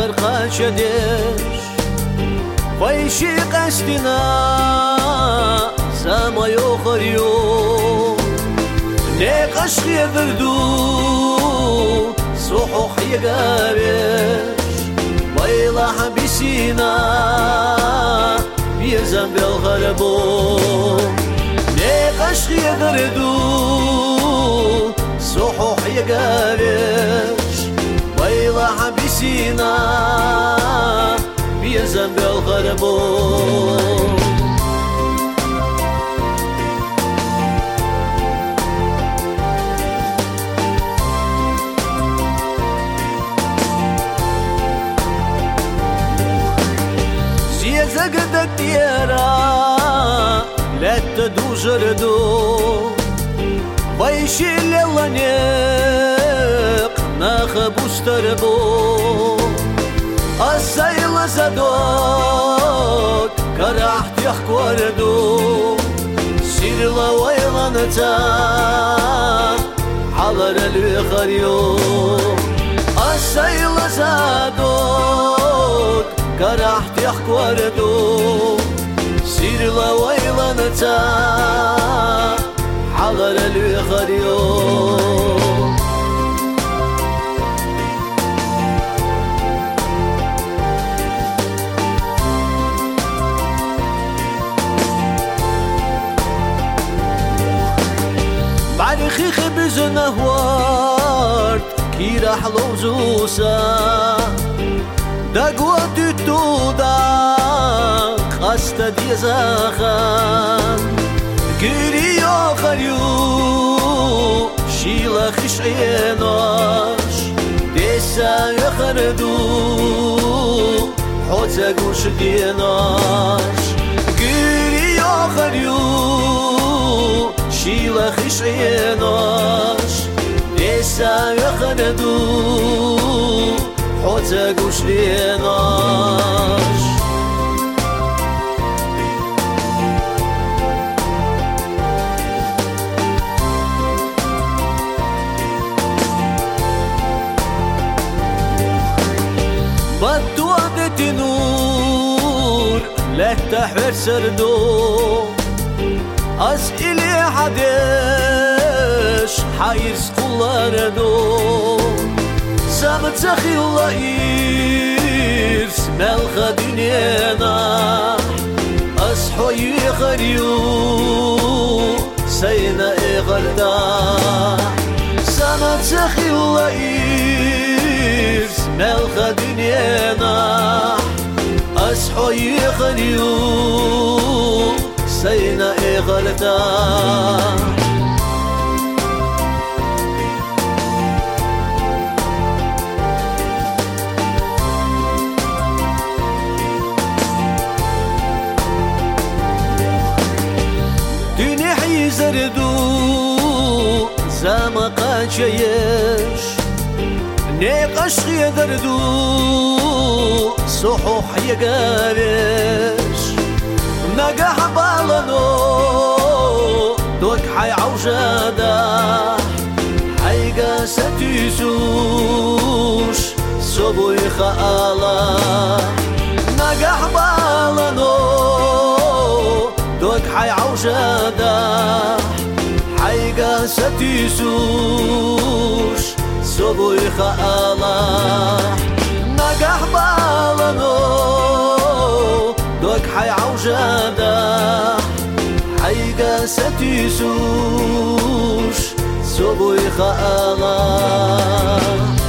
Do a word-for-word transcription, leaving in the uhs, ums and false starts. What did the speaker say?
خاشدش ويشي قشتنا سما يخريو نقش يذردو صحوح يقابش ويلا حبسينا بيزن بالغربو نقش يذردو صحوح يقابش ويلا حبسينا بيزن بالغربو زقدت ديرا لا تدو جردو ويشي للنيق ناخب وستربو السيل زدوك كرحت يحك وردو سير لويلا نتاك حضر الوخريو السيل زدوك كرحت يحك وردو سير لويلا نتاك حضر الوخريو بعرخي خبز نهوارد كي راح لوزوسا دقوة الدوداق خاستا دي زاخان قريو خريو شيلا خش عيناش ديسا يخردو حوزا قوش ديناش قريو خريو شيلا خش عيناش ديسا يخردو حوزا قوش ديناش بدوادة نور لا تحور سردو أسئلة حدش حيرس قلاردو سامت سخي الله إيرس ملخ دنيانا أصحو يخريو سينا إغردا سامت سخي الله إيرس ملخ دنيانا أصحو يخريو سينا إغردا زردو زما قاچيش نقش يدردو صحوح يقارش نقح بالنو دوك حي عوجادا حيقا ستيسوش صبو يخالا نقح بالنو دوك حي عوجادا حيقا ستيسوش صبو يخالا نقح بالنو دوك حي عوجادا حيقا ستيسوش صبو يخالا